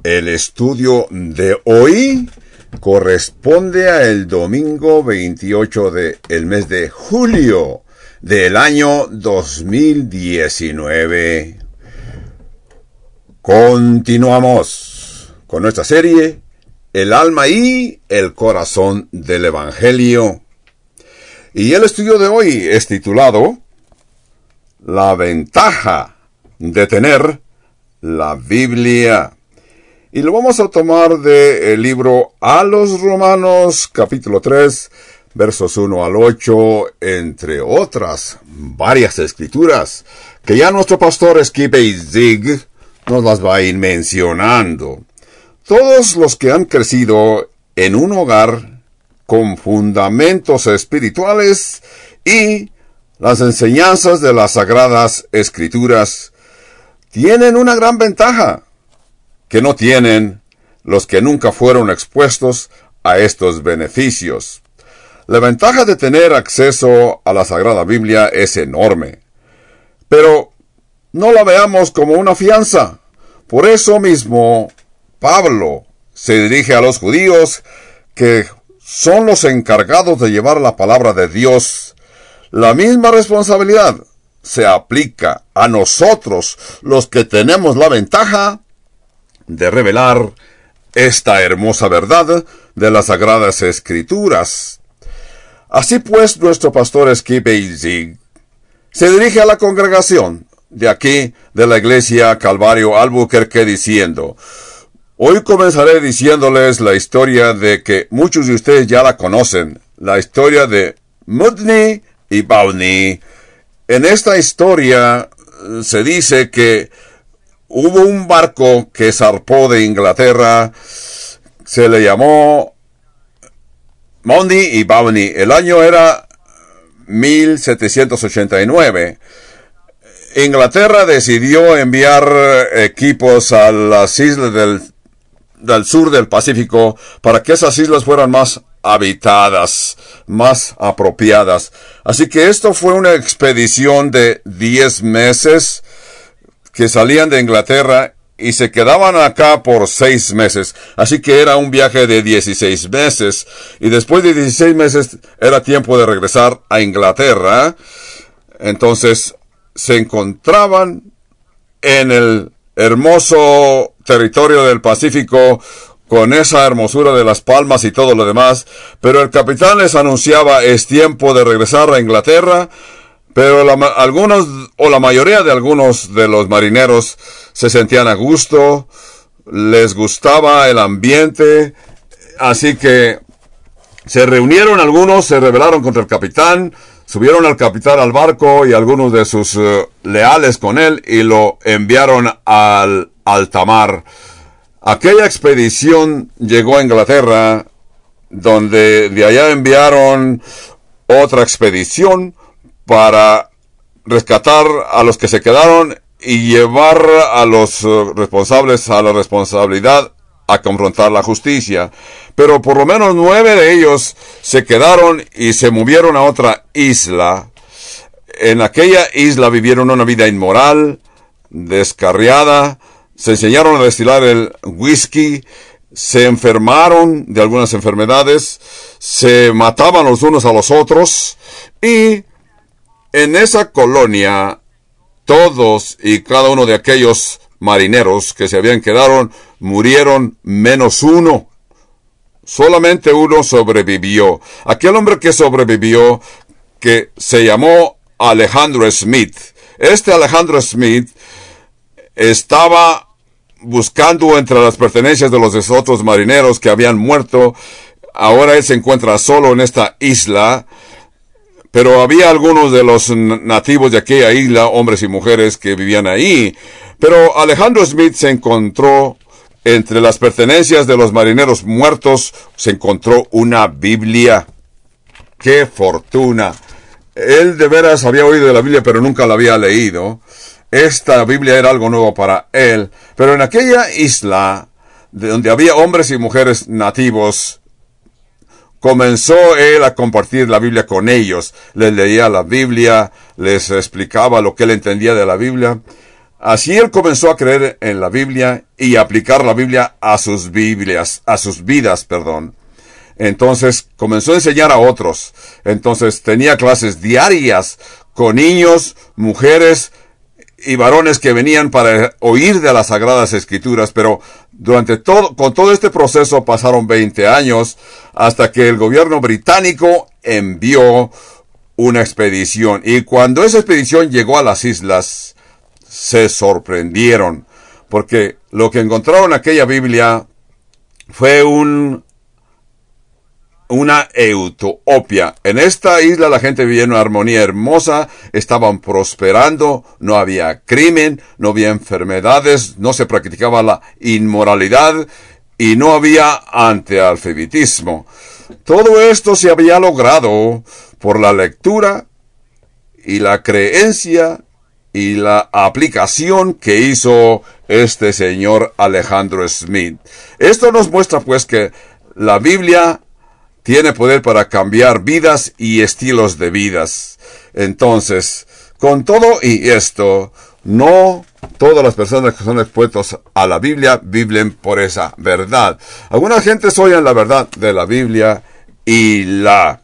El estudio de hoy corresponde al domingo 28 del mes de julio del año 2019. Continuamos con nuestra serie El alma y el corazón del Evangelio. Y el estudio de hoy es titulado La ventaja de tener la Biblia. Y lo vamos a tomar del libro a los Romanos, capítulo 3, versos 1 al 8, entre otras varias escrituras, que ya nuestro pastor Skip Zig nos las va a ir mencionando. Todos los que han crecido en un hogar con fundamentos espirituales y las enseñanzas de las Sagradas Escrituras tienen una gran ventaja que no tienen los que nunca fueron expuestos a estos beneficios. La ventaja de tener acceso a la Sagrada Biblia es enorme, pero no la veamos como una fianza. Por eso mismo, Pablo se dirige a los judíos que son los encargados de llevar la palabra de Dios. La misma responsabilidad se aplica a nosotros, los que tenemos la ventaja de revelar esta hermosa verdad de las Sagradas Escrituras. Así pues, nuestro pastor Skip Zig se dirige a la congregación de aquí, de la iglesia Calvario Albuquerque, diciendo: hoy comenzaré diciéndoles la historia de que muchos de ustedes ya la conocen, la historia de Mudney y Bowne. En esta historia se dice que hubo un barco que zarpó de Inglaterra, se le llamó Mudney y Bowne. El año era 1789. Inglaterra decidió enviar equipos a las islas del sur del Pacífico para que esas islas fueran más habitadas, más apropiadas. Así que esto fue una expedición de 10 meses que salían de Inglaterra y se quedaban acá por 6 meses. Así que era un viaje de 16 meses. Y después de 16 meses era tiempo de regresar a Inglaterra. Entonces se encontraban en el hermoso territorio del Pacífico, con esa hermosura de las palmas y todo lo demás, pero el capitán les anunciaba: es tiempo de regresar a Inglaterra. Pero la mayoría de algunos de los marineros se sentían a gusto, les gustaba el ambiente, así que se reunieron algunos, se rebelaron contra el capitán, subieron al capitán al barco y algunos de sus leales con él y lo enviaron al alta mar. Aquella expedición llegó a Inglaterra, donde de allá enviaron otra expedición para rescatar a los que se quedaron y llevar a los responsables a la responsabilidad, a confrontar la justicia. Pero por lo menos 9 de ellos se quedaron y se movieron a otra isla. En aquella isla vivieron una vida inmoral, descarriada, se enseñaron a destilar el whisky, se enfermaron de algunas enfermedades, se mataban los unos a los otros, y en esa colonia todos y cada uno de aquellos marineros que se habían quedado murieron menos uno. Solamente uno sobrevivió. Aquel hombre que sobrevivió, que se llamó Alejandro Smith. Este Alejandro Smith estaba buscando entre las pertenencias de los otros marineros que habían muerto. Ahora él se encuentra solo en esta isla, pero había algunos de los nativos de aquella isla, hombres y mujeres, que vivían ahí. Pero Alejandro Smith se encontró entre las pertenencias de los marineros muertos, se encontró una Biblia. ¡Qué fortuna! Él de veras había oído de la Biblia, pero nunca la había leído. Esta Biblia era algo nuevo para él. Pero en aquella isla, donde había hombres y mujeres nativos, comenzó él a compartir la Biblia con ellos. Les leía la Biblia, les explicaba lo que él entendía de la Biblia. Así él comenzó a creer en la Biblia y aplicar la Biblia a sus vidas. Entonces comenzó a enseñar a otros. Entonces tenía clases diarias con niños, mujeres y varones que venían para oír de las Sagradas Escrituras, pero con todo este proceso pasaron 20 años hasta que el gobierno británico envió una expedición. Y cuando esa expedición llegó a las islas, se sorprendieron, porque lo que encontraron en aquella Biblia fue una utopía. En esta isla la gente vivía en una armonía hermosa, estaban prosperando, no había crimen, no había enfermedades, no se practicaba la inmoralidad y no había analfabetismo. Todo esto se había logrado por la lectura y la creencia y la aplicación que hizo este señor Alejandro Smith. Esto nos muestra pues que la Biblia tiene poder para cambiar vidas y estilos de vidas. Entonces, con todo y esto, no todas las personas que son expuestas a la Biblia viven por esa verdad. Algunas gentes oyen la verdad de la Biblia y la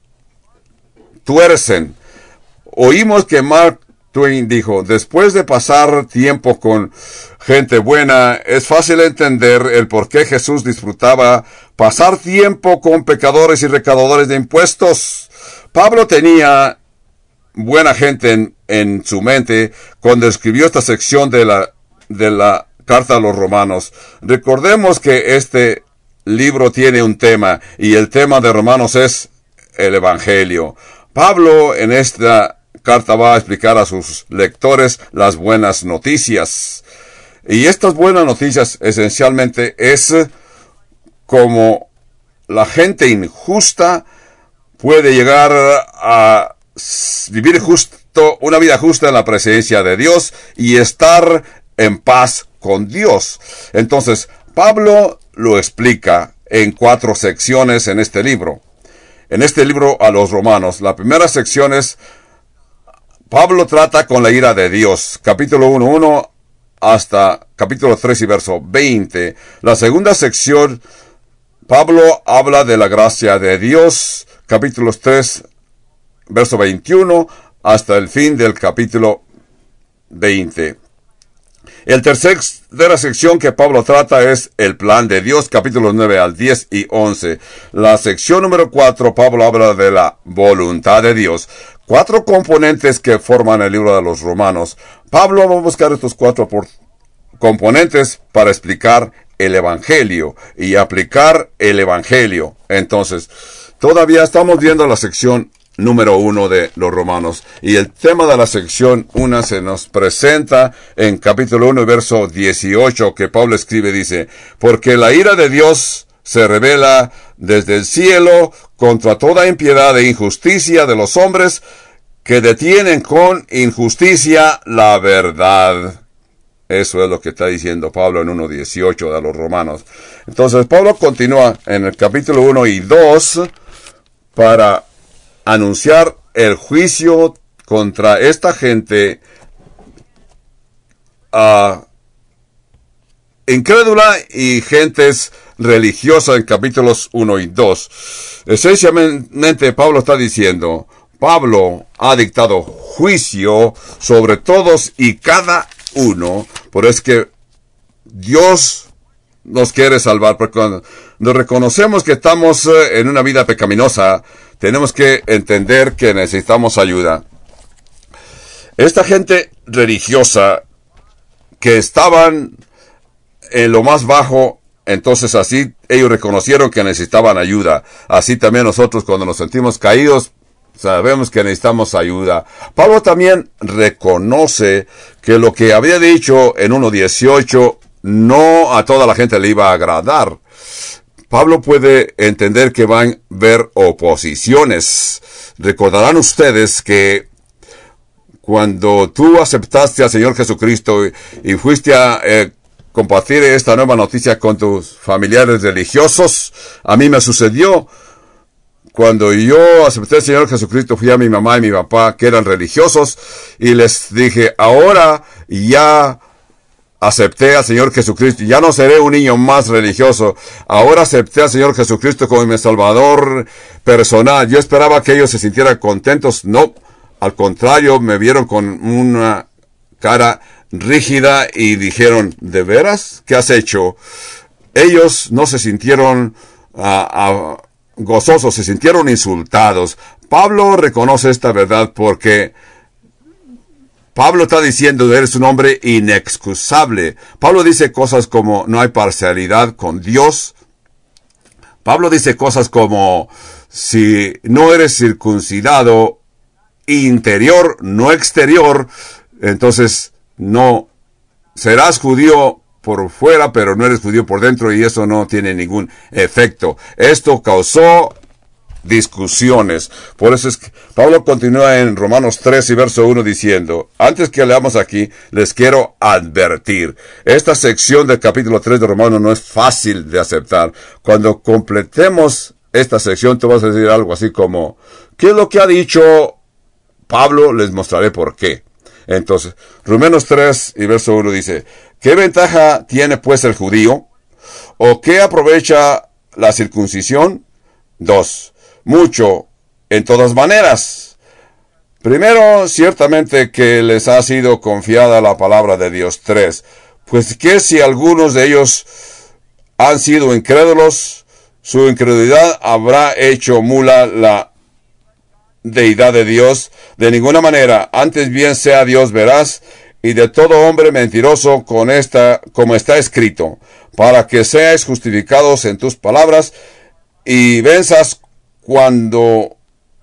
tuercen. Oímos que Mark Twain dijo: después de pasar tiempo con gente buena, es fácil entender el por qué Jesús disfrutaba pasar tiempo con pecadores y recaudadores de impuestos. Pablo tenía buena gente en su mente cuando escribió esta sección de la carta a los Romanos. Recordemos que este libro tiene un tema, y el tema de Romanos es el Evangelio. Pablo en esta carta va a explicar a sus lectores las buenas noticias. Y estas buenas noticias esencialmente es como la gente injusta puede llegar a vivir una vida justa en la presencia de Dios y estar en paz con Dios. Entonces, Pablo lo explica en 4 secciones en este libro. En este libro a los Romanos, la primera sección es Pablo trata con la ira de Dios, capítulo 1 hasta capítulo 3 y verso 20. La segunda sección, Pablo habla de la gracia de Dios, capítulos 3, verso 21, hasta el fin del capítulo 20. El tercera sección que Pablo trata es el plan de Dios, capítulos 9 al 10 y 11. La sección número 4, Pablo habla de la voluntad de Dios. 4 componentes que forman el libro de los Romanos. Pablo va a buscar estos 4 componentes para explicar el Evangelio y aplicar el Evangelio. Entonces, todavía estamos viendo la sección número 1 de los Romanos, y el tema de la sección 1 se nos presenta en capítulo 1, verso 18, que Pablo escribe, dice: porque la ira de Dios se revela desde el cielo contra toda impiedad e injusticia de los hombres que detienen con injusticia la verdad. Eso es lo que está diciendo Pablo en 1:18 de los Romanos. Entonces Pablo continúa en el capítulo 1 y 2 para anunciar el juicio contra esta gente incrédula y gentes religiosas en capítulos 1 y 2. Esencialmente Pablo está diciendo: Pablo ha dictado juicio sobre todos y cada uno, por es que Dios nos quiere salvar, porque cuando nos reconocemos que estamos en una vida pecaminosa, tenemos que entender que necesitamos ayuda. Esta gente religiosa que estaban en lo más bajo, entonces así ellos reconocieron que necesitaban ayuda. Así también nosotros, cuando nos sentimos caídos, sabemos que necesitamos ayuda. Pablo también reconoce que lo que había dicho en 1:18 no a toda la gente le iba a agradar. Pablo puede entender que van a haber oposiciones. Recordarán ustedes que cuando tú aceptaste al Señor Jesucristo y fuiste a compartir esta nueva noticia con tus familiares religiosos, a mí me sucedió. Cuando yo acepté al Señor Jesucristo, fui a mi mamá y mi papá, que eran religiosos, y les dije: ahora ya acepté al Señor Jesucristo, ya no seré un niño más religioso, ahora acepté al Señor Jesucristo como mi Salvador personal. Yo esperaba que ellos se sintieran contentos, no, al contrario, me vieron con una cara rígida y dijeron, ¿de veras? ¿Qué has hecho? Ellos no se sintieron gozosos, se sintieron insultados. Pablo reconoce esta verdad porque Pablo está diciendo, eres un hombre inexcusable. Pablo dice cosas como, no hay parcialidad con Dios. Pablo dice cosas como, si no eres circuncidado interior, no exterior, entonces no serás judío por fuera, pero no eres judío por dentro, y eso no tiene ningún efecto. Esto causó discusiones. Por eso es que Pablo continúa en Romanos 3 y verso 1 diciendo, antes que leamos aquí, les quiero advertir. Esta sección del capítulo 3 de Romanos no es fácil de aceptar. Cuando completemos esta sección, te vas a decir algo así como, ¿qué es lo que ha dicho Pablo? Les mostraré por qué. Entonces, Romanos 3 y verso 1 dice, ¿qué ventaja tiene pues el judío? ¿O qué aprovecha la circuncisión? 2. Mucho, en todas maneras. Primero, ciertamente que les ha sido confiada la palabra de Dios. 3. Pues que si algunos de ellos han sido incrédulos, su incredulidad habrá hecho mula la deidad de Dios. De ninguna manera, antes bien sea Dios veraz y de todo hombre mentiroso como está escrito, para que seáis justificados en tus palabras y venzas cuando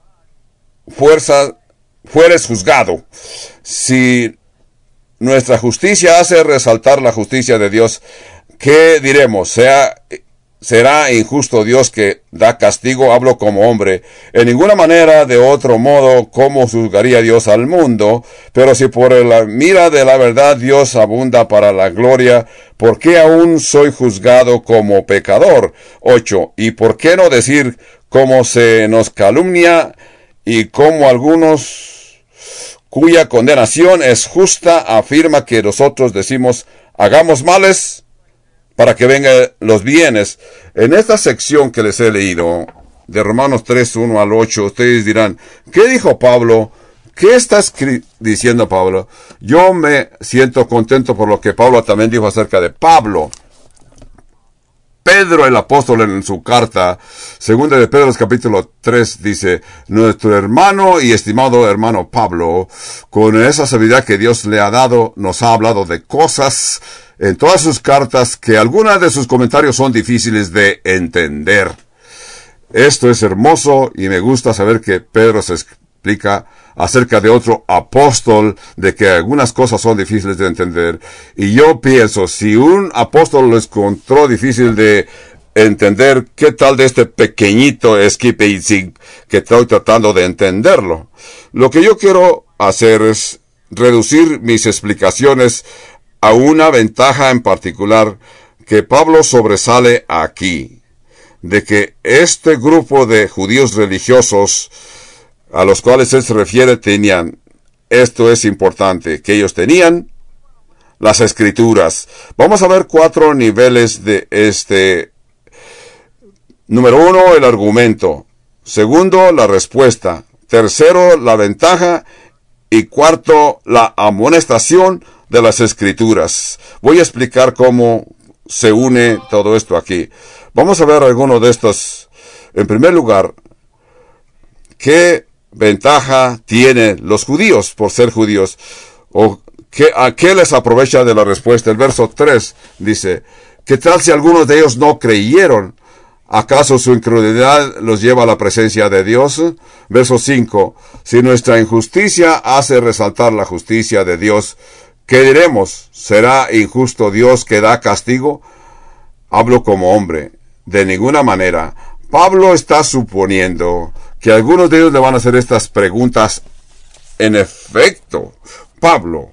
fueres juzgado. Si nuestra justicia hace resaltar la justicia de Dios, ¿qué diremos? ¿Será injusto Dios que da castigo? Hablo como hombre. En ninguna manera, de otro modo, ¿cómo juzgaría Dios al mundo? Pero si por la mira de la verdad Dios abunda para la gloria, ¿por qué aún soy juzgado como pecador? 8. ¿Y por qué no decir cómo se nos calumnia y cómo algunos cuya condenación es justa afirma que nosotros decimos hagamos males para que vengan los bienes? En esta sección que les he leído, de Romanos 3, 1 al 8, ustedes dirán, ¿qué dijo Pablo? ¿Qué está diciendo Pablo? Yo me siento contento por lo que Pablo también dijo acerca de Pablo. Pedro el apóstol en su carta, segunda de Pedro capítulo 3, dice, nuestro hermano y estimado hermano Pablo, con esa sabiduría que Dios le ha dado, nos ha hablado de cosas en todas sus cartas que algunas de sus comentarios son difíciles de entender. Esto es hermoso y me gusta saber que Pedro se explica acerca de otro apóstol, de que algunas cosas son difíciles de entender. Y yo pienso, si un apóstol lo encontró difícil de entender, ¿qué tal de este pequeñito Skip Heitzig que estoy tratando de entenderlo? Lo que yo quiero hacer es reducir mis explicaciones a una ventaja en particular que Pablo sobresale aquí, de que este grupo de judíos religiosos a los cuales él se refiere tenían, esto es importante, que ellos tenían las escrituras. Vamos a ver 4 niveles de este. Número 1, el argumento. Segundo, la respuesta. Tercero, la ventaja. Y cuarto, la amonestación de las escrituras. Voy a explicar cómo se une todo esto aquí. Vamos a ver algunos de estos. En primer lugar, ¿qué ventaja tienen los judíos por ser judíos? ¿O a qué les aprovecha de la respuesta? El verso 3 dice, ¿qué tal si algunos de ellos no creyeron? ¿Acaso su incredulidad los lleva a la presencia de Dios? Verso 5, si nuestra injusticia hace resaltar la justicia de Dios, ¿qué diremos? ¿Será injusto Dios que da castigo? Hablo como hombre. De ninguna manera. Pablo está suponiendo que algunos de ellos le van a hacer estas preguntas. En efecto, Pablo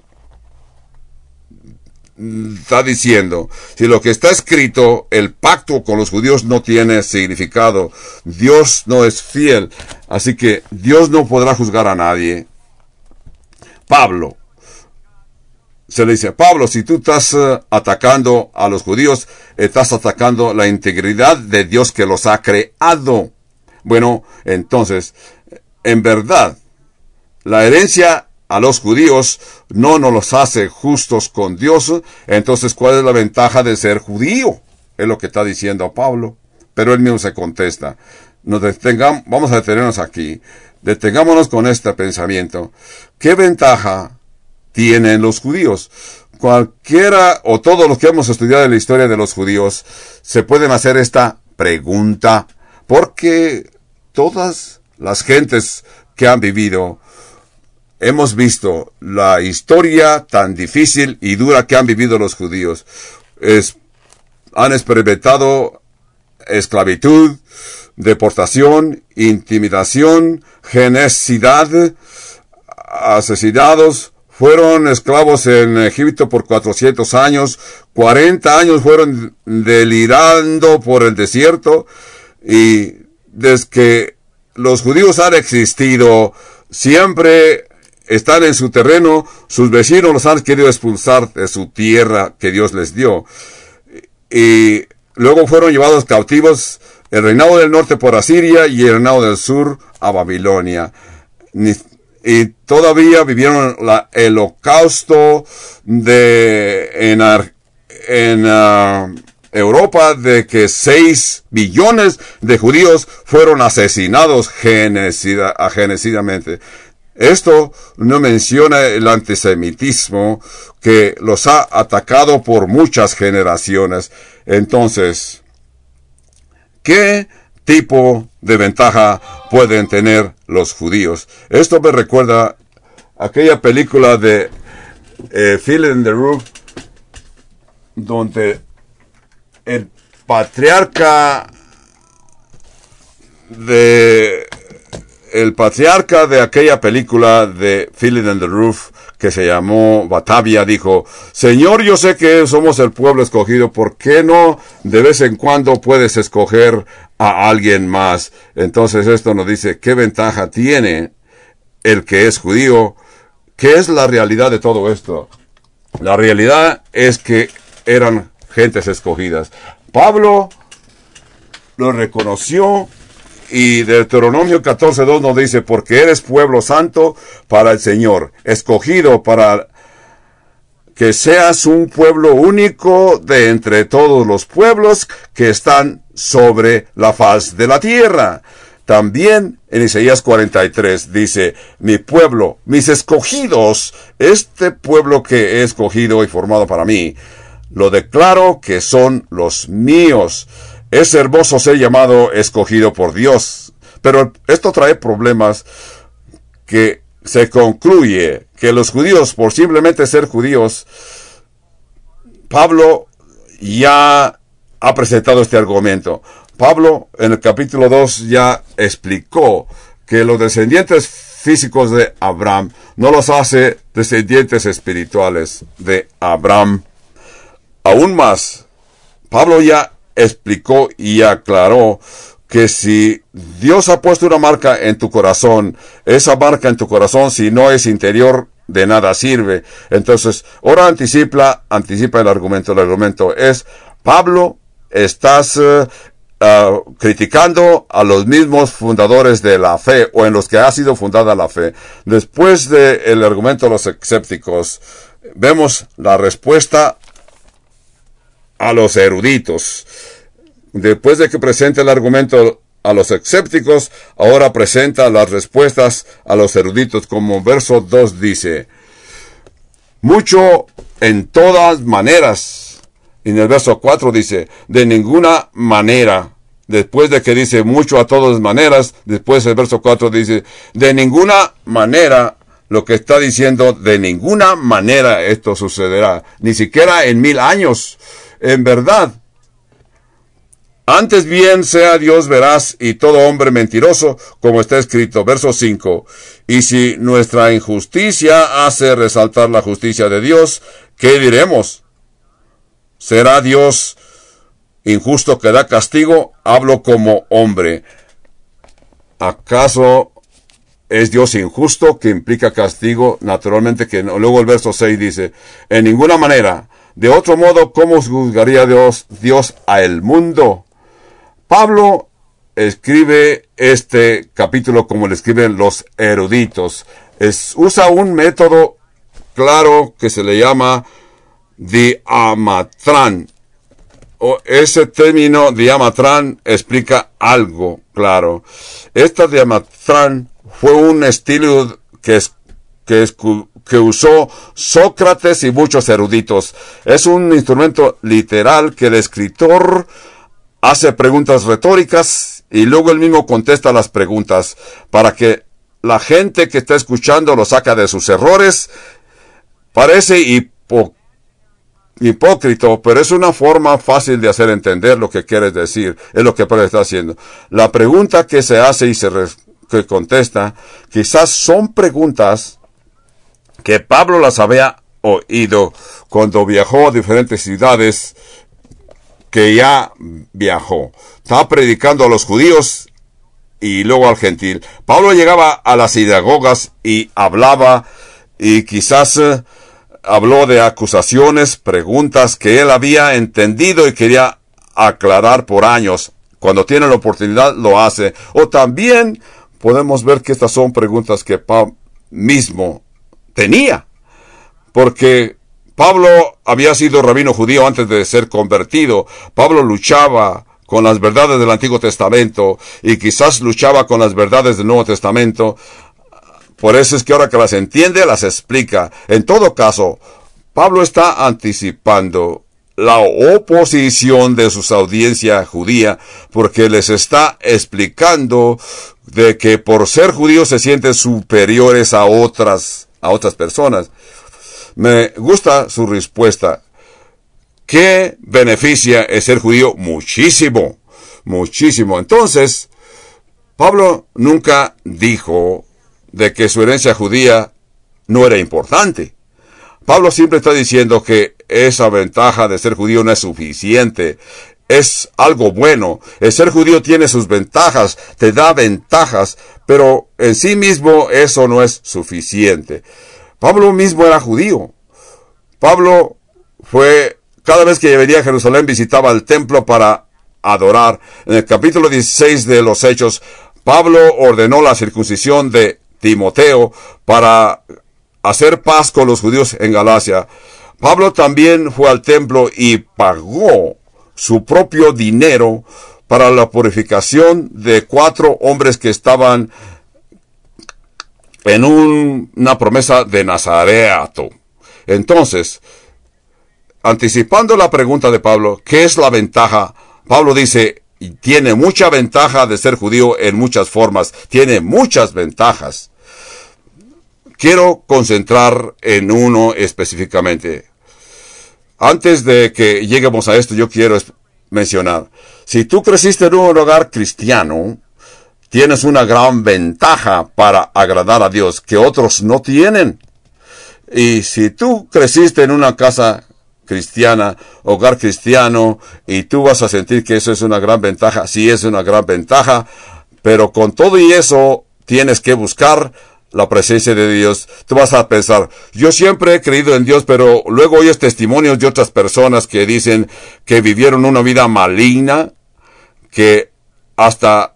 está diciendo, si lo que está escrito, el pacto con los judíos no tiene significado, Dios no es fiel, así que Dios no podrá juzgar a nadie. Pablo se le dice, Pablo, si tú estás atacando a los judíos, estás atacando la integridad de Dios que los ha creado. Bueno, entonces, en verdad, la herencia a los judíos no nos los hace justos con Dios. Entonces, ¿cuál es la ventaja de ser judío? Es lo que está diciendo Pablo. Pero él mismo se contesta. Vamos a detenernos aquí. Detengámonos con este pensamiento. ¿Qué ventaja tienen los judíos? Cualquiera o todos los que hemos estudiado la historia de los judíos se pueden hacer esta pregunta, porque todas las gentes que han vivido, hemos visto la historia tan difícil y dura que han vivido los judíos. Han experimentado esclavitud, deportación, intimidación, genocidio, asesinados. Fueron esclavos en Egipto por 400 años, 40 años fueron delirando por el desierto, y desde que los judíos han existido, siempre están en su terreno, sus vecinos los han querido expulsar de su tierra que Dios les dio. Y luego fueron llevados cautivos, el reinado del norte por Asiria y el reinado del sur a Babilonia. Y todavía vivieron el holocausto en Europa, de que 6 billones de judíos fueron asesinados genocidamente. Esto no menciona el antisemitismo que los ha atacado por muchas generaciones. Entonces, ¿qué tipo de ventaja pueden tener los judíos? Esto me recuerda aquella película de Fiddler on the Roof, donde el patriarca de aquella película de Fiddler on the Roof, que se llamó Batavia, dijo, Señor, yo sé que somos el pueblo escogido, ¿por qué no de vez en cuando puedes escoger a alguien más? Entonces esto nos dice, ¿qué ventaja tiene el que es judío? ¿Qué es la realidad de todo esto? La realidad es que eran gentes escogidas. Pablo lo reconoció, y Deuteronomio 14:2 nos dice, porque eres pueblo santo para el Señor, escogido para que seas un pueblo único de entre todos los pueblos que están sobre la faz de la tierra. También en Isaías 43 dice, mi pueblo, mis escogidos, este pueblo que he escogido y formado para mí, lo declaro que son los míos. Es hermoso ser llamado escogido por Dios, pero esto trae problemas, que se concluye que los judíos, por simplemente ser judíos, Pablo ya ha presentado este argumento. Pablo en el capítulo 2 ya explicó que los descendientes físicos de Abraham no los hace descendientes espirituales de Abraham. Aún más, Pablo ya explicó y aclaró que si Dios ha puesto una marca en tu corazón, esa marca en tu corazón, si no es interior, de nada sirve. Entonces, ahora anticipa el argumento. El argumento es, Pablo, estás criticando a los mismos fundadores de la fe, o en los que ha sido fundada la fe. Después del argumento de los escépticos, vemos la respuesta a los eruditos. Después de que presenta el argumento a los escépticos, ahora presenta las respuestas a los eruditos, como verso 2 dice, mucho en todas maneras. Y en el verso 4 dice, de ninguna manera. Después de que dice mucho a todas maneras, después el verso 4 dice, de ninguna manera. Lo que está diciendo, de ninguna manera esto sucederá, ni siquiera en 1000 años. En verdad, antes bien sea Dios veraz y todo hombre mentiroso, como está escrito, verso 5. Y si nuestra injusticia hace resaltar la justicia de Dios, ¿qué diremos? ¿Será Dios injusto que da castigo? Hablo como hombre. ¿Acaso ¿Es Dios injusto, que implica castigo? Naturalmente que no. Luego el verso 6 dice, en ninguna manera. De otro modo, ¿cómo juzgaría Dios a el mundo? Pablo escribe este capítulo como le escriben los eruditos. Usa un método claro que se le llama diamatrán. Ese término diamatrán explica algo claro. Esta diamatrán fue un estilo que usó Sócrates y muchos eruditos. Es un instrumento literal que el escritor hace preguntas retóricas y luego él mismo contesta las preguntas para que la gente que está escuchando lo saca de sus errores. Parece hipócrita, pero es una forma fácil de hacer entender lo que quieres decir. Es lo que Pablo está haciendo. La pregunta que se hace y que contesta, quizás son preguntas que Pablo las había oído cuando viajó a diferentes ciudades que ya viajó. Estaba predicando a los judíos y luego al gentil. Pablo llegaba a las sinagogas y hablaba, y quizás habló de acusaciones, preguntas que él había entendido y quería aclarar por años. Cuando tiene la oportunidad lo hace. O también podemos ver que estas son preguntas que Pablo mismo tenía, porque Pablo había sido rabino judío antes de ser convertido. Pablo luchaba con las verdades del Antiguo Testamento y quizás luchaba con las verdades del Nuevo Testamento. Por eso es que ahora que las entiende, las explica. En todo caso, Pablo está anticipando la oposición de su audiencia judía, porque les está explicando de que por ser judíos se sienten superiores a otras personas. Me gusta su respuesta. ¿Qué beneficia el ser judío? Muchísimo, muchísimo. Entonces, Pablo nunca dijo de que su herencia judía no era importante. Pablo siempre está diciendo que esa ventaja de ser judío no es suficiente. Es algo bueno. El ser judío tiene sus ventajas, te da ventajas, pero en sí mismo eso no es suficiente. Pablo mismo era judío. Pablo cada vez que venía a Jerusalén, visitaba el templo para adorar. En el capítulo 16 de los Hechos, Pablo ordenó la circuncisión de Timoteo para hacer paz con los judíos en Galacia. Pablo también fue al templo y pagó su propio dinero para la purificación de 4 hombres que estaban en una promesa de nazareato. Entonces, anticipando la pregunta de Pablo, ¿qué es la ventaja? Pablo dice, tiene mucha ventaja de ser judío en muchas formas. Tiene muchas ventajas. Quiero concentrar en uno específicamente. Antes de que lleguemos a esto, yo quiero mencionar, si tú creciste en un hogar cristiano, tienes una gran ventaja para agradar a Dios que otros no tienen. Y si tú creciste en una casa cristiana, hogar cristiano, y tú vas a sentir que eso es una gran ventaja, sí es una gran ventaja, pero con todo y eso tienes que buscar la presencia de Dios. Tú vas a pensar, yo siempre he creído en Dios, pero luego oyes testimonios de otras personas que dicen que vivieron una vida maligna, que hasta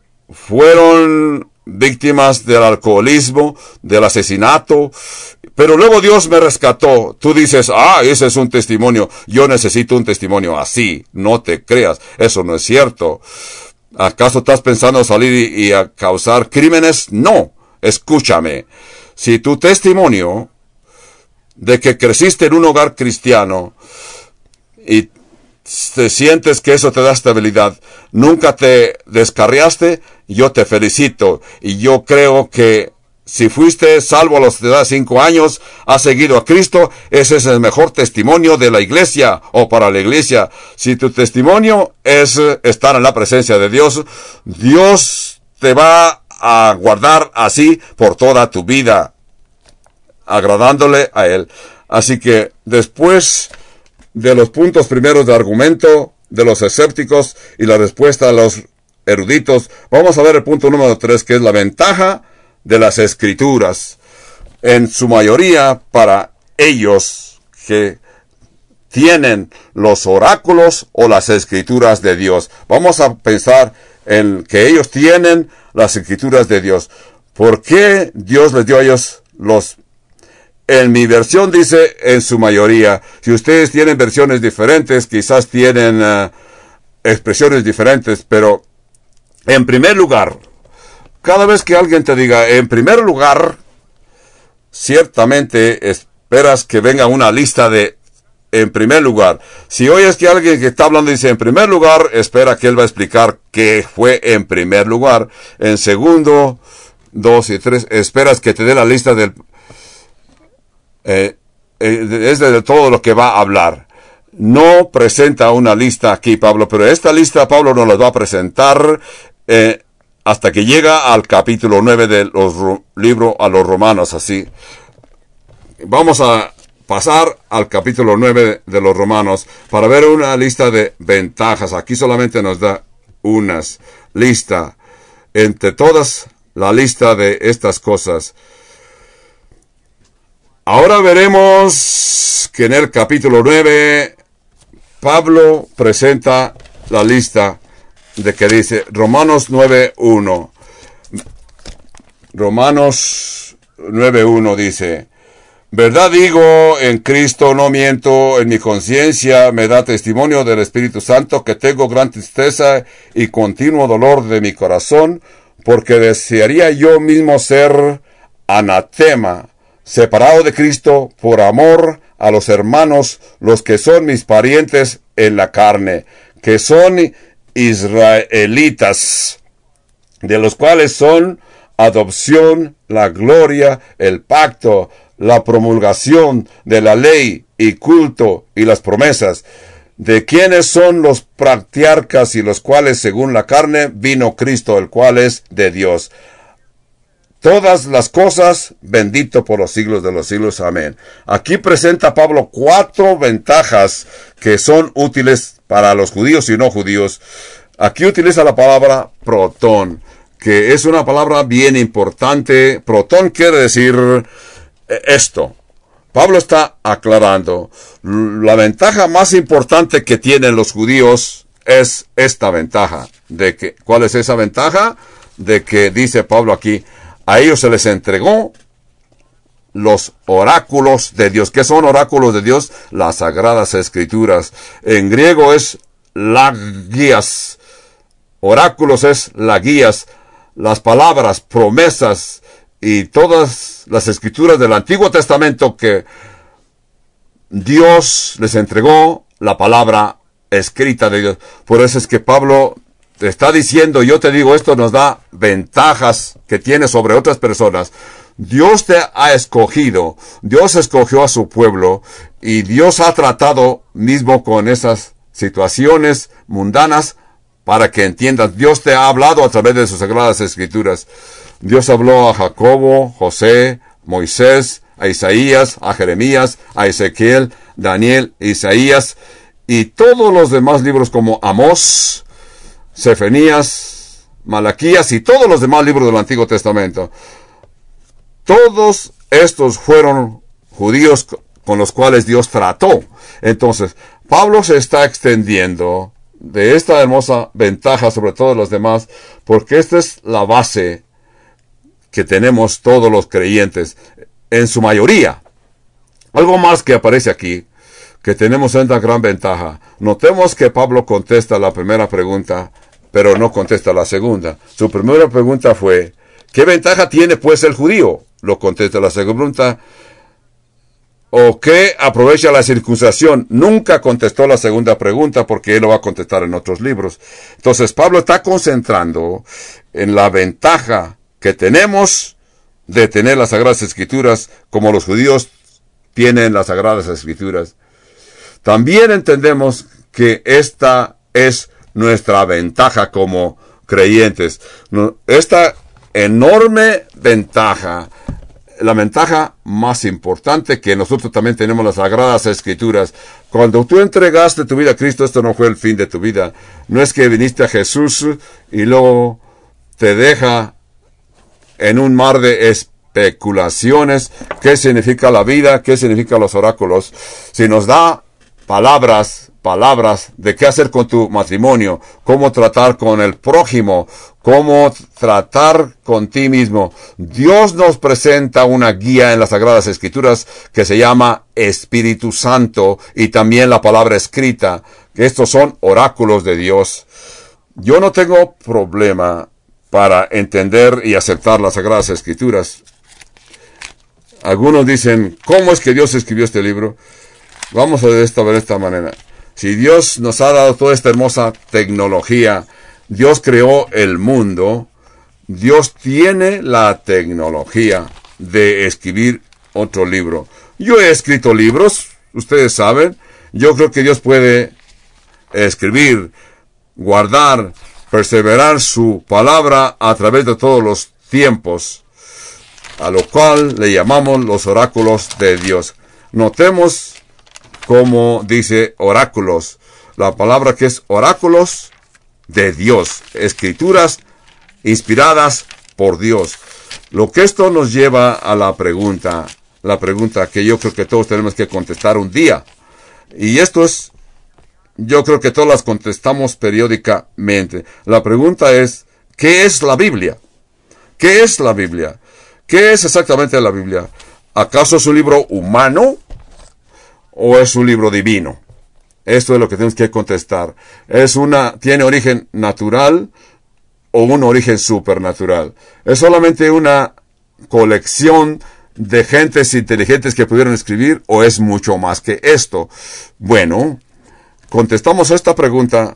fueron víctimas del alcoholismo, del asesinato, pero luego Dios me rescató. Tú dices, ese es un testimonio. Yo necesito un testimonio así. No te creas, eso no es cierto. ¿Acaso estás pensando salir y a causar crímenes? No. Escúchame, si tu testimonio de que creciste en un hogar cristiano y te sientes que eso te da estabilidad, nunca te descarriaste, yo te felicito. Y yo creo que si fuiste salvo a los de edad 5 años, has seguido a Cristo, ese es el mejor testimonio de la iglesia o para la iglesia. Si tu testimonio es estar en la presencia de Dios, Dios te va a guardar así por toda tu vida, agradándole a Él. Así que después de los puntos primeros de argumento de los escépticos y la respuesta a los eruditos, vamos a ver el punto número 3, que es la ventaja de las Escrituras, en su mayoría para ellos que tienen los oráculos o las Escrituras de Dios. Vamos a pensar en que ellos tienen las Escrituras de Dios. ¿Por qué Dios les dio a ellos los? En mi versión dice en su mayoría. Si ustedes tienen versiones diferentes, quizás tienen expresiones diferentes, pero en primer lugar, cada vez que alguien te diga en primer lugar, ciertamente esperas que venga una lista de en primer lugar. Si oyes que alguien que está hablando dice en primer lugar, espera que él va a explicar qué fue en primer lugar. En segundo, 2 y 3, esperas que te dé la lista del es de todo lo que va a hablar. No presenta una lista aquí, Pablo, pero esta lista Pablo nos la va a presentar hasta que llega al capítulo 9 del libro a los Romanos, así. Vamos a pasar al capítulo 9 de los Romanos para ver una lista de ventajas. Aquí solamente nos da unas lista. Entre todas, la lista de estas cosas. Ahora veremos que en el capítulo 9, Pablo presenta la lista de que dice Romanos 9:1. Romanos 9:1 dice: verdad digo, en Cristo no miento, en mi conciencia me da testimonio del Espíritu Santo que tengo gran tristeza y continuo dolor de mi corazón, porque desearía yo mismo ser anatema, separado de Cristo por amor a los hermanos, los que son mis parientes en la carne, que son israelitas, de los cuales son adopción, la gloria, el pacto, la promulgación de la ley y culto y las promesas, de quienes son los patriarcas y los cuales según la carne vino Cristo, el cual es de Dios. Todas las cosas, bendito por los siglos de los siglos. Amén. Aquí presenta Pablo 4 ventajas que son útiles para los judíos y no judíos. Aquí utiliza la palabra protón, que es una palabra bien importante. Protón quiere decir esto. Pablo está aclarando. La ventaja más importante que tienen los judíos es esta ventaja. ¿Cuál es esa ventaja? De que dice Pablo aquí, a ellos se les entregó los oráculos de Dios. ¿Qué son oráculos de Dios? Las sagradas escrituras. En griego es laguías. Oráculos es laguías. Las palabras, promesas y todas las escrituras del Antiguo Testamento que Dios les entregó, la palabra escrita de Dios. Por eso es que Pablo te está diciendo, yo te digo, esto nos da ventajas que tienes sobre otras personas. Dios te ha escogido, Dios escogió a su pueblo y Dios ha tratado mismo con esas situaciones mundanas para que entiendas. Dios te ha hablado a través de sus sagradas escrituras. Dios habló a Jacobo, José, Moisés, a Isaías, a Jeremías, a Ezequiel, Daniel, Isaías y todos los demás libros como Amós, Sefenías, Malaquías y todos los demás libros del Antiguo Testamento. Todos estos fueron judíos con los cuales Dios trató. Entonces, Pablo se está extendiendo de esta hermosa ventaja sobre todos los demás, porque esta es la base que tenemos todos los creyentes, en su mayoría. Algo más que aparece aquí, que tenemos esta gran ventaja. Notemos que Pablo contesta la primera pregunta, pero no contesta la segunda. Su primera pregunta fue, ¿qué ventaja tiene pues el judío? Lo contesta la segunda pregunta. ¿O qué aprovecha la circuncisión? Nunca contestó la segunda pregunta porque él lo va a contestar en otros libros. Entonces Pablo está concentrando en la ventaja que tenemos de tener las Sagradas Escrituras como los judíos tienen las Sagradas Escrituras. También entendemos que esta es nuestra ventaja como creyentes. Esta enorme ventaja, la ventaja más importante que nosotros también tenemos las Sagradas Escrituras. Cuando tú entregaste tu vida a Cristo, esto no fue el fin de tu vida. No es que viniste a Jesús y luego te deja en un mar de especulaciones. ¿Qué significa la vida? ¿Qué significan los oráculos? Si nos da palabras de qué hacer con tu matrimonio, cómo tratar con el prójimo, cómo tratar con ti mismo. Dios nos presenta una guía en las Sagradas Escrituras que se llama Espíritu Santo y también la palabra escrita, que estos son oráculos de Dios. Yo no tengo problema para entender y aceptar las Sagradas Escrituras. Algunos dicen, ¿cómo es que Dios escribió este libro? Vamos a ver esto de esta manera. Si Dios nos ha dado toda esta hermosa tecnología, Dios creó el mundo, Dios tiene la tecnología de escribir otro libro. Yo he escrito libros, ustedes saben. Yo creo que Dios puede escribir, guardar, perseverar su palabra a través de todos los tiempos, a lo cual le llamamos los oráculos de Dios. Notemos como dice oráculos, la palabra que es oráculos de Dios, escrituras inspiradas por Dios. Lo que esto nos lleva a la pregunta que yo creo que todos tenemos que contestar un día. Y esto es, yo creo que todas las contestamos periódicamente. La pregunta es, ¿qué es la Biblia? ¿Qué es la Biblia? ¿Qué es exactamente la Biblia? ¿Acaso es un libro humano? ¿O es un libro divino? Esto es lo que tenemos que contestar. ¿Tiene origen natural o un origen supernatural? ¿Es solamente una colección de gentes inteligentes que pudieron escribir o es mucho más que esto? Bueno, contestamos esta pregunta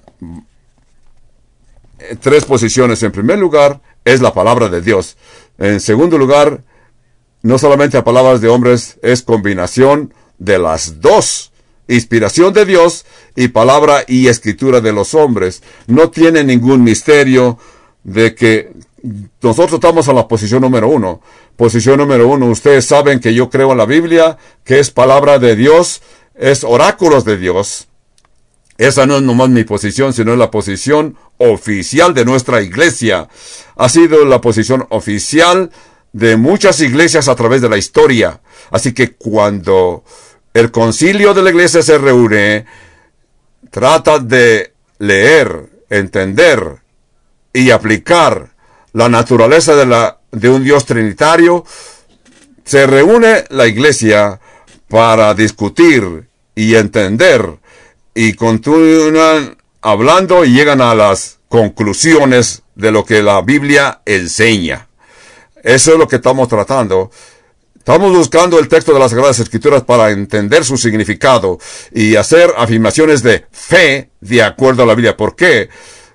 en 3 posiciones. En primer lugar, es la palabra de Dios. En segundo lugar, no solamente a palabras de hombres, es combinación de las dos, inspiración de Dios y palabra y escritura de los hombres. No tiene ningún misterio de que nosotros estamos en la posición número 1. Posición número 1, ustedes saben que yo creo en la Biblia, que es palabra de Dios, es oráculos de Dios. Esa no es nomás mi posición, sino es la posición oficial de nuestra iglesia. Ha sido la posición oficial de muchas iglesias a través de la historia. Así que cuando el concilio de la iglesia se reúne, trata de leer, entender y aplicar la naturaleza de un Dios trinitario, se reúne la iglesia para discutir y entender y continúan hablando y llegan a las conclusiones de lo que la Biblia enseña. Eso es lo que estamos tratando. Estamos buscando el texto de las Sagradas Escrituras para entender su significado y hacer afirmaciones de fe de acuerdo a la Biblia. ¿Por qué?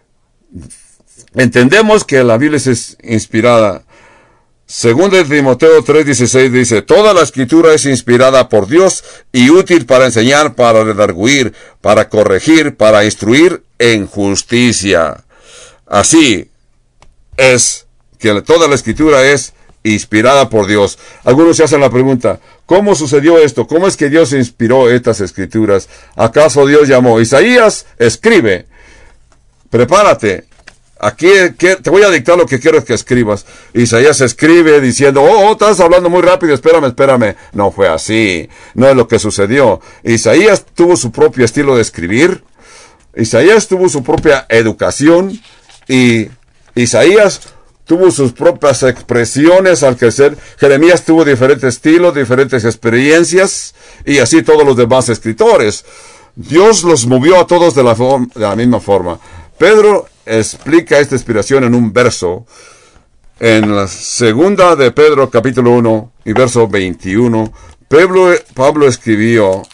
Entendemos que la Biblia es inspirada. Segundo de Timoteo 3:16 dice, toda la Escritura es inspirada por Dios y útil para enseñar, para redarguir, para corregir, para instruir en justicia. Así es que toda la Escritura es inspirada por Dios. Algunos se hacen la pregunta, ¿cómo sucedió esto? ¿Cómo es que Dios inspiró estas escrituras? ¿Acaso Dios llamó? Isaías, escribe. Prepárate. Aquí te voy a dictar lo que quiero que escribas. Isaías escribe diciendo, estás hablando muy rápido, espérame. No fue así. No es lo que sucedió. Isaías tuvo su propio estilo de escribir. Isaías tuvo su propia educación. Y Isaías tuvo sus propias expresiones al crecer. Jeremías tuvo diferentes estilos, diferentes experiencias, y así todos los demás escritores. Dios los movió a todos de la misma forma. Pedro explica esta inspiración en un verso, en la segunda de Pedro, capítulo 1, y verso 21. Pablo escribió,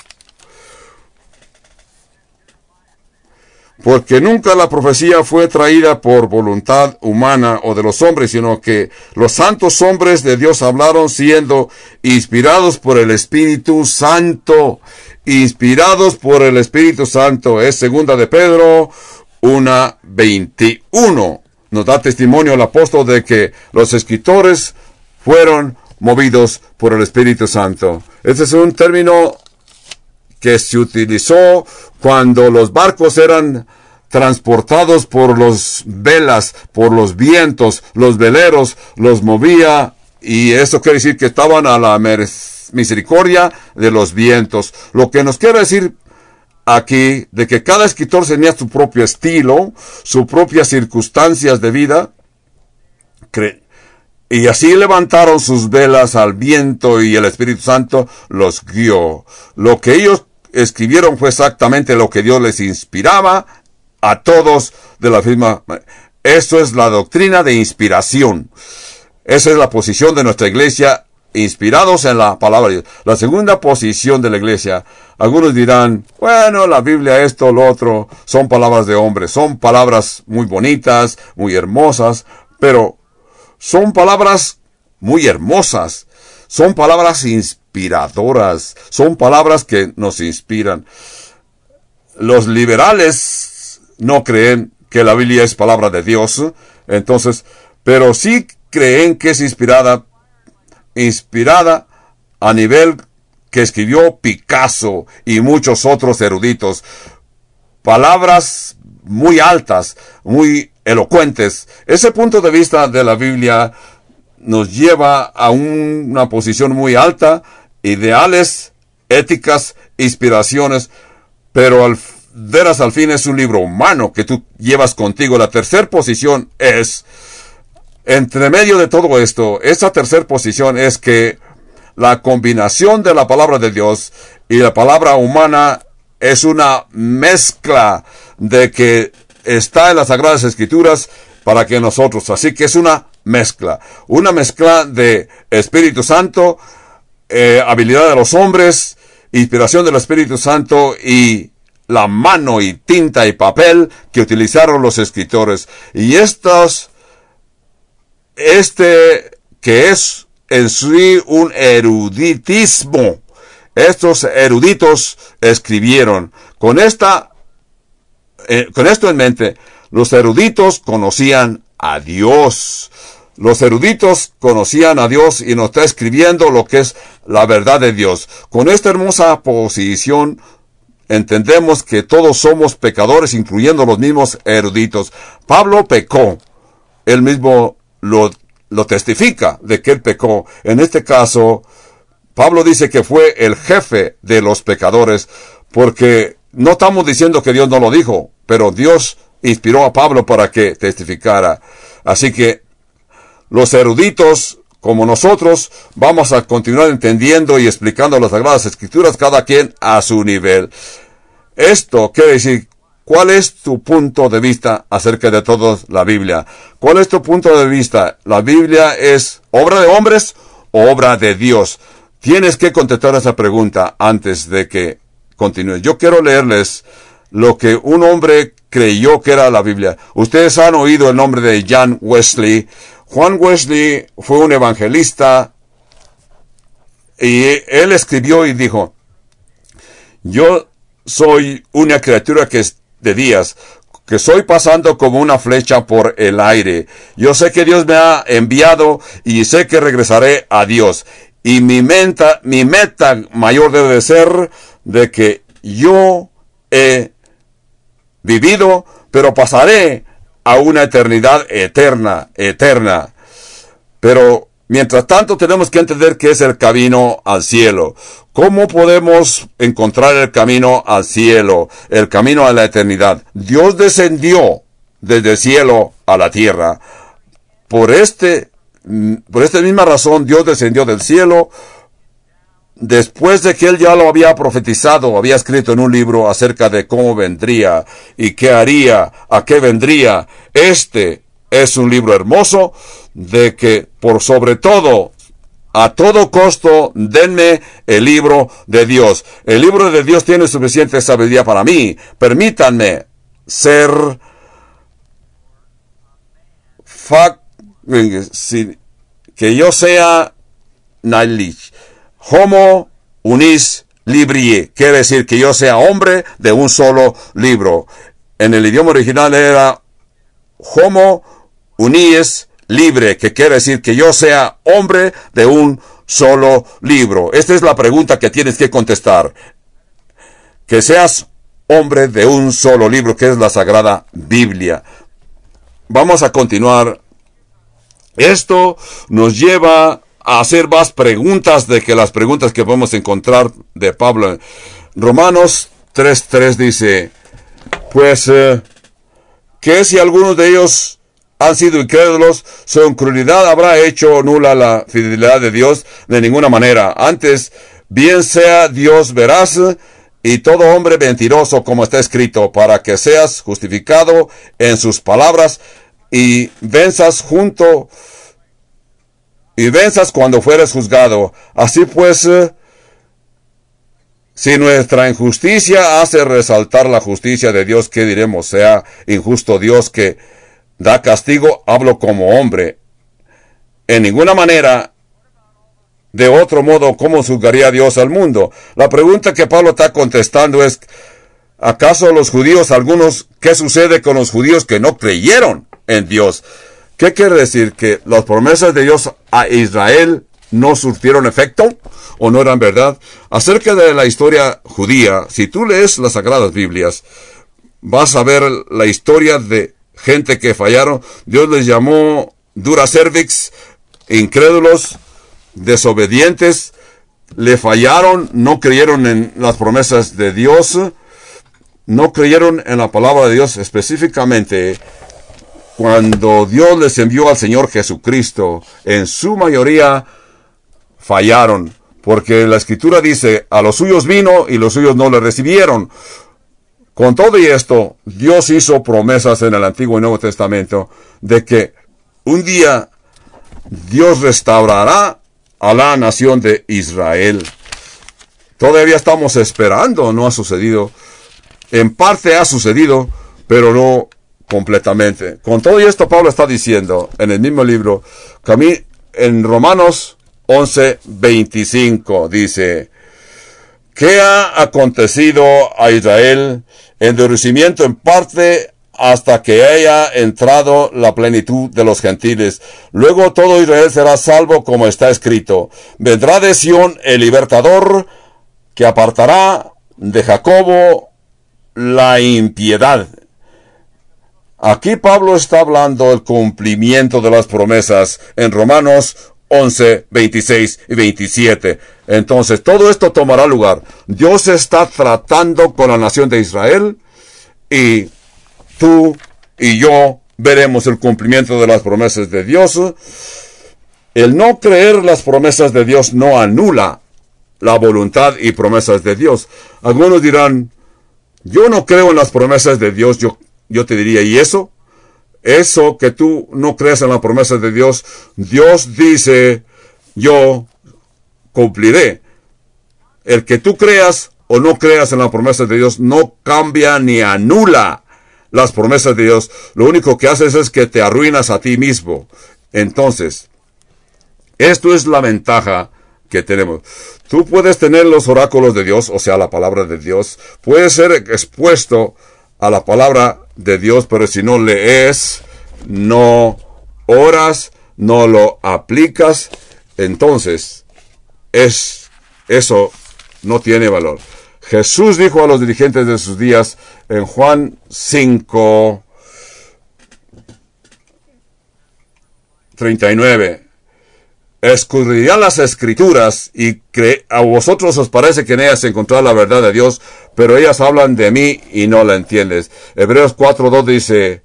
porque nunca la profecía fue traída por voluntad humana o de los hombres, sino que los santos hombres de Dios hablaron siendo inspirados por el Espíritu Santo. Inspirados por el Espíritu Santo. Es segunda de Pedro 1:21. Nos da testimonio el apóstol de que los escritores fueron movidos por el Espíritu Santo. Este es un término que se utilizó cuando los barcos eran transportados por los velas, por los vientos, los veleros, los movía, y eso quiere decir que estaban a la misericordia de los vientos. Lo que nos quiere decir aquí, de que cada escritor tenía su propio estilo, sus propias circunstancias de vida, y así levantaron sus velas al viento y el Espíritu Santo los guió. Lo que ellos escribieron fue exactamente lo que Dios les inspiraba a todos de la misma manera. Esto es la doctrina de inspiración. Esa es la posición de nuestra iglesia, inspirados en la palabra de Dios. La segunda posición de la iglesia, algunos dirán, bueno, la Biblia, esto, lo otro, son palabras de hombres, son palabras muy bonitas, muy hermosas, pero son palabras muy hermosas, son palabras inspiradoras, son palabras que nos inspiran. Los liberales no creen que la Biblia es palabra de Dios, entonces, pero sí creen que es inspirada a nivel que escribió Picasso y muchos otros eruditos. Palabras muy altas, muy elocuentes. Ese punto de vista de la Biblia nos lleva a una posición muy alta, ideales, éticas, inspiraciones, pero al fin es un libro humano que tú llevas contigo. La tercera posición es, entre medio de todo esto, esa tercera posición es que la combinación de la palabra de Dios y la palabra humana es una mezcla de que está en las Sagradas Escrituras para que nosotros, así que es una mezcla de Espíritu Santo, habilidad de los hombres, inspiración del Espíritu Santo y la mano y tinta y papel que utilizaron los escritores. Y que es en sí un eruditismo. Estos eruditos escribieron. Con esto en mente, los eruditos conocían a Dios. Los eruditos conocían a Dios y nos está escribiendo lo que es la verdad de Dios. Con esta hermosa posición, entendemos que todos somos pecadores, incluyendo los mismos eruditos. Pablo pecó. Él mismo lo testifica de que él pecó. En este caso, Pablo dice que fue el jefe de los pecadores, porque no estamos diciendo que Dios no lo dijo, pero Dios inspiró a Pablo para que testificara. Así que los eruditos, como nosotros, vamos a continuar entendiendo y explicando las Sagradas Escrituras, cada quien a su nivel. Esto quiere decir, ¿cuál es tu punto de vista acerca de toda la Biblia? ¿Cuál es tu punto de vista? ¿La Biblia es obra de hombres o obra de Dios? Tienes que contestar esa pregunta antes de que continúe. Yo quiero leerles lo que un hombre creyó que era la Biblia. Ustedes han oído el nombre de John Wesley. Juan Wesley fue un evangelista y él escribió y dijo, yo soy una criatura que es de días, que soy pasando como una flecha por el aire. Yo sé que Dios me ha enviado y sé que regresaré a Dios. Y mi meta mayor debe de ser de que yo he vivido, pero pasaré a una eternidad eterna. Pero mientras tanto tenemos que entender qué es el camino al cielo. ¿Cómo podemos encontrar el camino al cielo, el camino a la eternidad? Dios descendió desde el cielo a la tierra. Por esta misma razón, Dios descendió del cielo después de que Él ya lo había profetizado, había escrito en un libro acerca de cómo vendría y qué haría, a qué vendría. Este es un libro hermoso de que, por sobre todo, a todo costo, denme el libro de Dios. El libro de Dios tiene suficiente sabiduría para mí. Permítanme ser que yo sea Nailich. Homo unis libri, quiere decir que yo sea hombre de un solo libro. En el idioma original era Homo unis libre, que quiere decir que yo sea hombre de un solo libro. Esta es la pregunta que tienes que contestar. Que seas hombre de un solo libro, que es la Sagrada Biblia. Vamos a continuar. Esto nos lleva a hacer más preguntas de que las preguntas que podemos encontrar de Pablo. Romanos 3:3 dice, pues, que si algunos de ellos han sido incrédulos, su incredulidad habrá hecho nula la fidelidad de Dios de ninguna manera. Antes, bien sea Dios veraz y todo hombre mentiroso, como está escrito, para que seas justificado en sus palabras y venzas cuando fueres juzgado. Así pues, si nuestra injusticia hace resaltar la justicia de Dios, ¿qué diremos? Sea injusto Dios que da castigo, hablo como hombre. En ninguna manera, de otro modo, ¿cómo juzgaría Dios al mundo? La pregunta que Pablo está contestando es, ¿acaso los judíos, qué sucede con los judíos que no creyeron en Dios? ¿Qué quiere decir? ¿Que las promesas de Dios a Israel no surtieron efecto o no eran verdad? Acerca de la historia judía, si tú lees las Sagradas Biblias, vas a ver la historia de gente que fallaron. Dios les llamó dura cervix, incrédulos, desobedientes, le fallaron, no creyeron en las promesas de Dios, no creyeron en la palabra de Dios. Específicamente, cuando Dios les envió al Señor Jesucristo, en su mayoría fallaron, porque la Escritura dice, a los suyos vino y los suyos no le recibieron. Con todo y esto, Dios hizo promesas en el Antiguo y Nuevo Testamento de que un día Dios restaurará a la nación de Israel. Todavía estamos esperando, no ha sucedido. En parte ha sucedido, pero no completamente. Con todo esto, Pablo está diciendo en el mismo libro, en Romanos 11:25, dice, ¿qué ha acontecido a Israel? Endurecimiento en parte hasta que haya entrado la plenitud de los gentiles. Luego todo Israel será salvo, como está escrito. Vendrá de Sión el libertador, que apartará de Jacobo la impiedad. Aquí Pablo está hablando del cumplimiento de las promesas en Romanos 11:26 y 27. Entonces, todo esto tomará lugar. Dios está tratando con la nación de Israel y tú y yo veremos el cumplimiento de las promesas de Dios. El no creer las promesas de Dios no anula la voluntad y promesas de Dios. Algunos dirán, yo no creo en las promesas de Dios. Yo te diría, ¿y eso? Eso que tú no crees en las promesas de Dios, Dios dice, yo cumpliré. El que tú creas o no creas en las promesas de Dios no cambia ni anula las promesas de Dios. Lo único que haces es que te arruinas a ti mismo. Entonces, esto es la ventaja que tenemos. Tú puedes tener los oráculos de Dios, o sea, la palabra de Dios. Puedes ser expuesto a la palabra de Dios, pero si no lees, no oras, no lo aplicas, entonces eso no tiene valor. Jesús dijo a los dirigentes de sus días en Juan 5:39, escudriñad las Escrituras y a vosotros os parece que en ellas encontrar la verdad de Dios, pero ellas hablan de mí y no la entiendes. Hebreos 4:2 dice,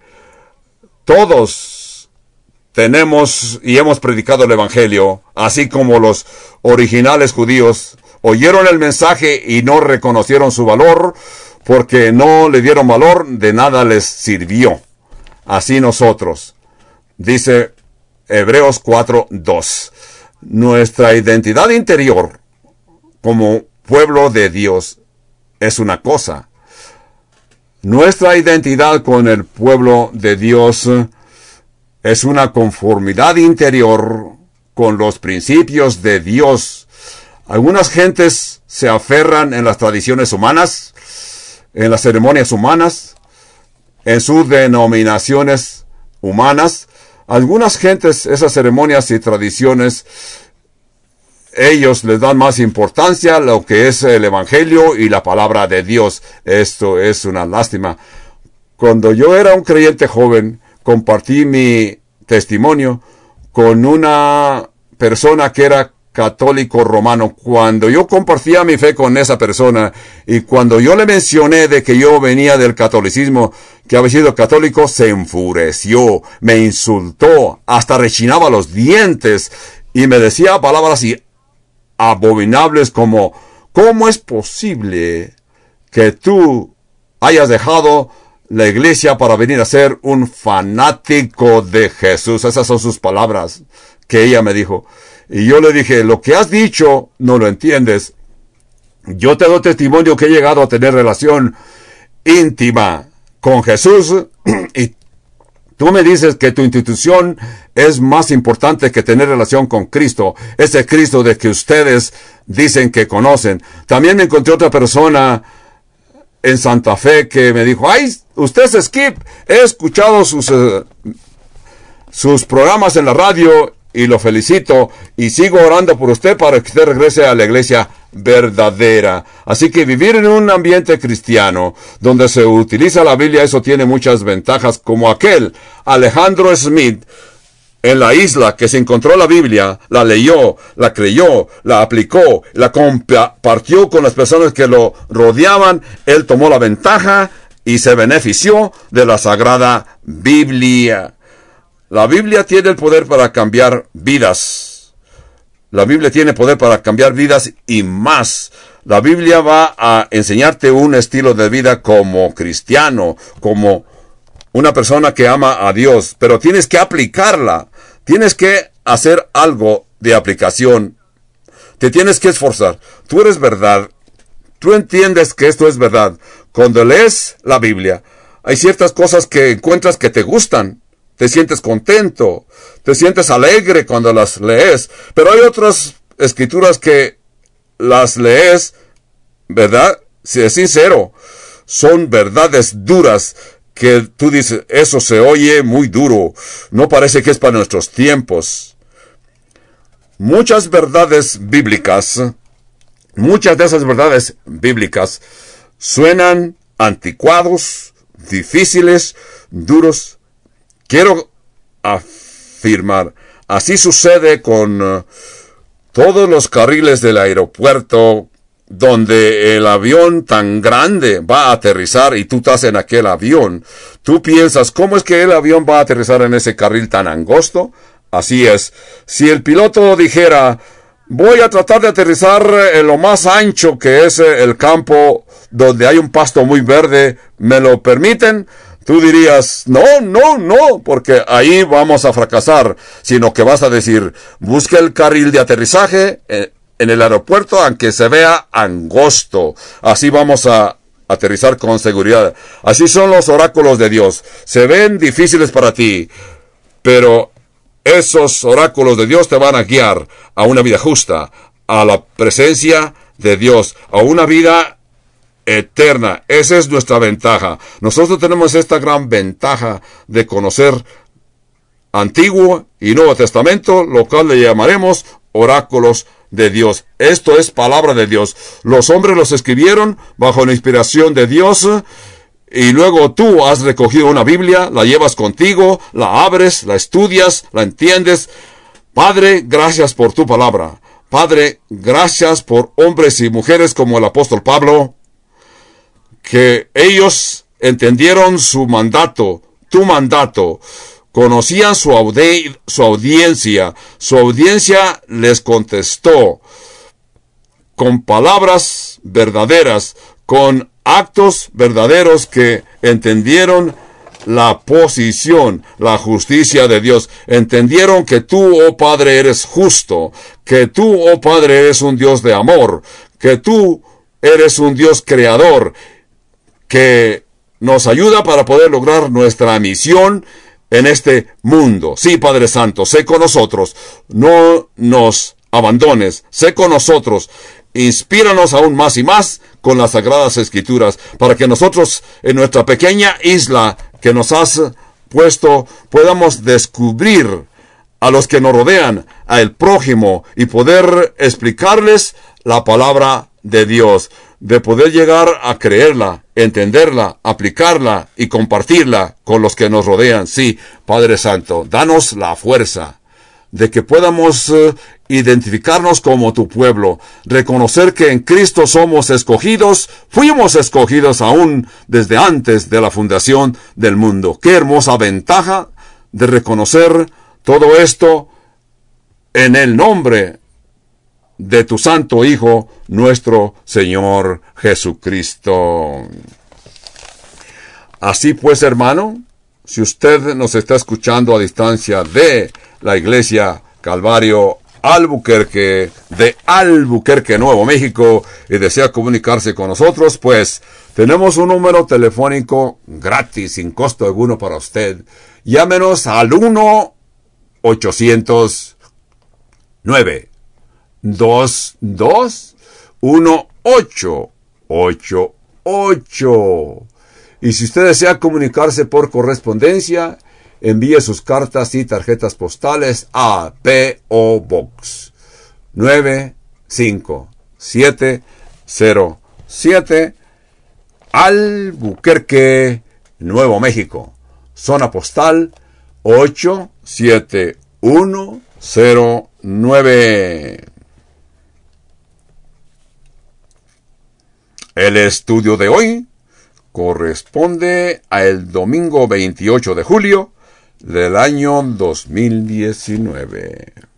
todos tenemos y hemos predicado el Evangelio, así como los originales judíos oyeron el mensaje y no reconocieron su valor, porque no le dieron valor, de nada les sirvió. Así nosotros, dice Hebreos 4:2. Nuestra identidad interior como pueblo de Dios es una cosa. Nuestra identidad con el pueblo de Dios es una conformidad interior con los principios de Dios. Algunas gentes se aferran en las tradiciones humanas, en las ceremonias humanas, en sus denominaciones humanas. Algunas gentes, esas ceremonias y tradiciones ellos les dan más importancia a lo que es el Evangelio y la palabra de Dios. Esto es una lástima. Cuando yo era un creyente joven, compartí mi testimonio con una persona que era católico romano. Cuando yo compartía mi fe con esa persona y cuando yo le mencioné de que yo venía del catolicismo, que había sido católico, se enfureció, me insultó, hasta rechinaba los dientes y me decía palabras así abominables como: ¿cómo es posible que tú hayas dejado la iglesia para venir a ser un fanático de Jesús? Esas son sus palabras que ella me dijo. Y yo le dije: lo que has dicho no lo entiendes. Yo te doy testimonio que he llegado a tener relación íntima con Jesús y tú me dices que tu institución es más importante que tener relación con Cristo, ese Cristo de que ustedes dicen que conocen. También me encontré otra persona en Santa Fe que me dijo: ay, usted es Skip, he escuchado sus programas en la radio y lo felicito y sigo orando por usted para que usted regrese a la iglesia verdadera. Así que vivir en un ambiente cristiano donde se utiliza la Biblia, eso tiene muchas ventajas, como aquel Alejandro Smith en la isla que se encontró la Biblia, la leyó, la creyó, la aplicó, la compartió con las personas que lo rodeaban. Él tomó la ventaja y se benefició de la Sagrada Biblia. La Biblia tiene el poder para cambiar vidas. La Biblia tiene poder para cambiar vidas y más. La Biblia va a enseñarte un estilo de vida como cristiano, como una persona que ama a Dios, pero tienes que aplicarla. Tienes que hacer algo de aplicación. Te tienes que esforzar. Tú eres verdad. Tú entiendes que esto es verdad. Cuando lees la Biblia, hay ciertas cosas que encuentras que te gustan. Te sientes contento, te sientes alegre cuando las lees. Pero hay otras escrituras que las lees, ¿verdad? Si es sincero, son verdades duras que tú dices: eso se oye muy duro, no parece que es para nuestros tiempos. Muchas verdades bíblicas, muchas de esas verdades bíblicas suenan anticuados, difíciles, duros. Quiero afirmar, así sucede con todos los carriles del aeropuerto donde el avión tan grande va a aterrizar y tú estás en aquel avión. Tú piensas: ¿cómo es que el avión va a aterrizar en ese carril tan angosto? Así es. Si el piloto dijera: voy a tratar de aterrizar en lo más ancho que es el campo donde hay un pasto muy verde, ¿me lo permiten? Tú dirías: no, porque ahí vamos a fracasar, sino que vas a decir: busca el carril de aterrizaje en el aeropuerto, aunque se vea angosto. Así vamos a aterrizar con seguridad. Así son los oráculos de Dios. Se ven difíciles para ti, pero esos oráculos de Dios te van a guiar a una vida justa, a la presencia de Dios, a una vida eterna. Esa es nuestra ventaja. Nosotros tenemos esta gran ventaja de conocer Antiguo y Nuevo Testamento, lo cual le llamaremos oráculos de Dios. Esto es palabra de Dios. Los hombres los escribieron bajo la inspiración de Dios y luego tú has recogido una Biblia, la llevas contigo, la abres, la estudias, la entiendes. Padre, gracias por tu palabra. Padre, gracias por hombres y mujeres como el apóstol Pablo, que ellos entendieron su mandato, tu mandato, conocían su audiencia les contestó con palabras verdaderas, con actos verdaderos que entendieron la posición, la justicia de Dios. Entendieron que tú, oh Padre, eres justo, que tú, oh Padre, eres un Dios de amor, que tú eres un Dios creador, que nos ayuda para poder lograr nuestra misión en este mundo. Sí, Padre Santo, sé con nosotros, no nos abandones, sé con nosotros, inspíranos aún más y más con las Sagradas Escrituras, para que nosotros en nuestra pequeña isla que nos has puesto, podamos descubrir a los que nos rodean, al prójimo, y poder explicarles la palabra de Dios, de poder llegar a creerla, entenderla, aplicarla y compartirla con los que nos rodean. Sí, Padre Santo, danos la fuerza de que podamos identificarnos como tu pueblo, reconocer que en Cristo somos escogidos, fuimos escogidos aún desde antes de la fundación del mundo. Qué hermosa ventaja de reconocer todo esto en el nombre de tu Santo Hijo, nuestro Señor Jesucristo. Así pues, hermano, si usted nos está escuchando a distancia de la Iglesia Calvario Albuquerque, de Albuquerque, Nuevo México, y desea comunicarse con nosotros, pues tenemos un número telefónico gratis, sin costo alguno para usted. Llámenos al 1-800-922-1888. Y si usted desea comunicarse por correspondencia, envíe sus cartas y tarjetas postales a P.O. Box 95707, Albuquerque, Nuevo México. Zona postal 87109. El estudio de hoy corresponde al domingo 28 de julio del año 2019.